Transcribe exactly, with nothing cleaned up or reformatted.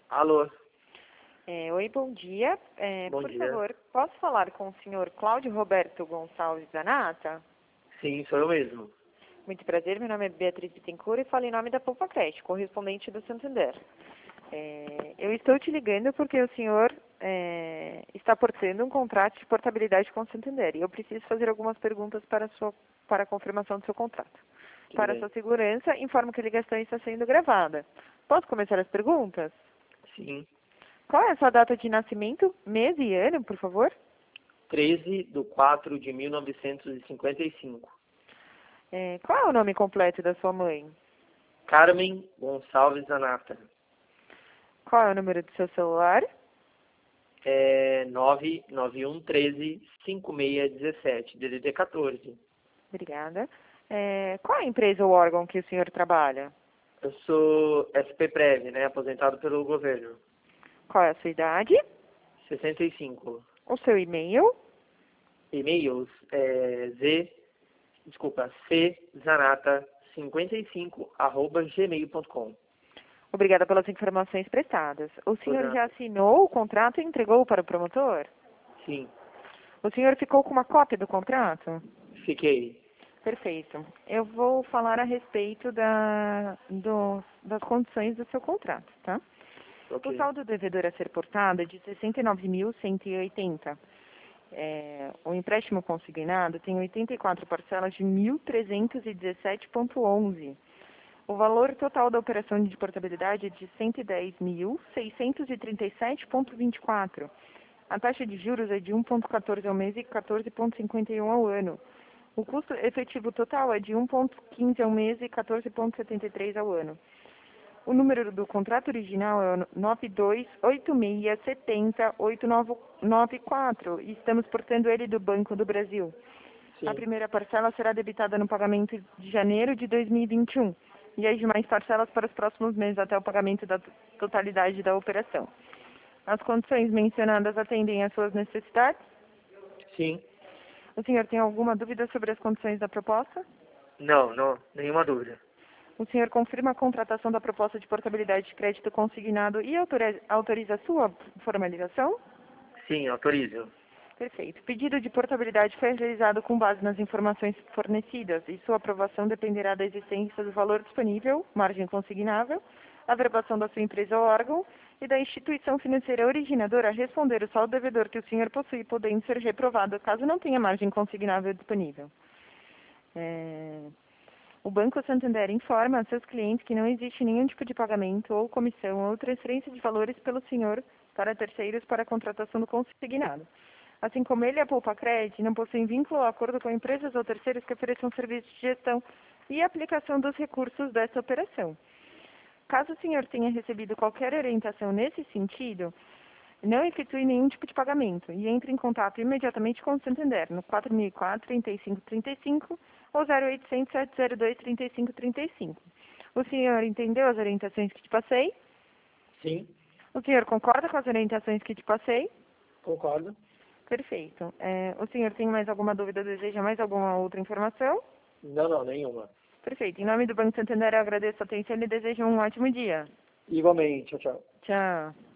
Alô, É, oi, bom dia. É, bom por dia. favor, posso falar com o senhor Cláudio Roberto Gonçalves Zanata? Sim, sou eu mesmo. Muito prazer, meu nome é Beatriz Bittencourt e falo em nome da Poupa Crédito, correspondente do Santander. É, eu estou te ligando porque o senhor é, está portando um contrato de portabilidade com o Santander e eu preciso fazer algumas perguntas para a, sua, para a confirmação do seu contrato. Tudo Para a bem. sua segurança, informo que a ligação está sendo gravada. Posso começar as perguntas? Sim. Qual é a sua data de nascimento, mês e ano, por favor? treze de quatro de mil novecentos e cinquenta e cinco. É, qual é o nome completo da sua mãe? Carmen Gonçalves Zanata. Qual é o número do seu celular? É nove nove um um três cinco seis um sete, D D D quatorze. Obrigada. É, qual é a empresa ou órgão que o senhor trabalha? Eu sou S P Prev, né? Aposentado pelo governo. Qual é a sua idade? sessenta e cinco. O seu e-mail? E-mails é Z, desculpa, C Zanata cinquenta e cinco arroba gmail ponto com. Obrigada pelas informações prestadas. O Por senhor nada. já assinou o contrato e entregou para o promotor? Sim, O senhor ficou com uma cópia do contrato? fiquei. Perfeito. Eu vou falar a respeito da, do, das condições do seu contrato, tá? O Ok. saldo devedor a ser portado é de sessenta e nove mil cento e oitenta. É, o empréstimo consignado tem oitenta e quatro parcelas de mil trezentos e dezessete vírgula onze. O valor total da operação de portabilidade é de cento e dez mil seiscentos e trinta e sete vírgula vinte e quatro. A taxa de juros é de um vírgula quatorze ao mês e quatorze vírgula cinquenta e um ao ano. O custo efetivo total é de um vírgula quinze ao mês e quatorze vírgula setenta e três ao ano. O número do contrato original é o nove dois oito seis sete zero oito nove nove quatro e estamos portando ele do Banco do Brasil. A Sim. primeira parcela será debitada no pagamento de janeiro de dois mil e vinte e um e as demais parcelas para os próximos meses até o pagamento da totalidade da operação. As condições mencionadas atendem às suas necessidades? Sim. O senhor tem alguma dúvida sobre as condições da proposta? Não, não, nenhuma dúvida. O senhor confirma a contratação da proposta de portabilidade de crédito consignado e autoriza, autoriza a sua formalização? Sim, autorizo. Perfeito. O pedido de portabilidade foi realizado com base nas informações fornecidas e sua aprovação dependerá da existência do valor disponível, margem consignável, a verbação da sua empresa ou órgão e da instituição financeira originadora a responder o saldo devedor que o senhor possui, podendo ser reprovado caso não tenha margem consignável disponível. É... O Banco Santander informa a seus clientes que não existe nenhum tipo de pagamento ou comissão ou transferência de valores pelo senhor para terceiros para a contratação do consignado. Assim como ele e a Poupa Crédito não possuem vínculo ou acordo com empresas ou terceiros que ofereçam serviços de gestão e aplicação dos recursos dessa operação. Caso o senhor tenha recebido qualquer orientação nesse sentido, não efetue nenhum tipo de pagamento e entre em contato imediatamente com o Santander no quatro mil e quatro, trinta e cinco trinta e cinco ou zero oitocentos, sete zero dois, trinta e cinco trinta e cinco. O senhor entendeu as orientações que te passei? Sim, O senhor concorda com as orientações que te passei? concordo. Perfeito. É, o senhor tem mais alguma dúvida, deseja mais alguma outra informação? Não, não, nenhuma. Perfeito. Em nome do Banco Santander, eu agradeço a atenção e desejo um ótimo dia. Igualmente, tchau, tchau. Tchau.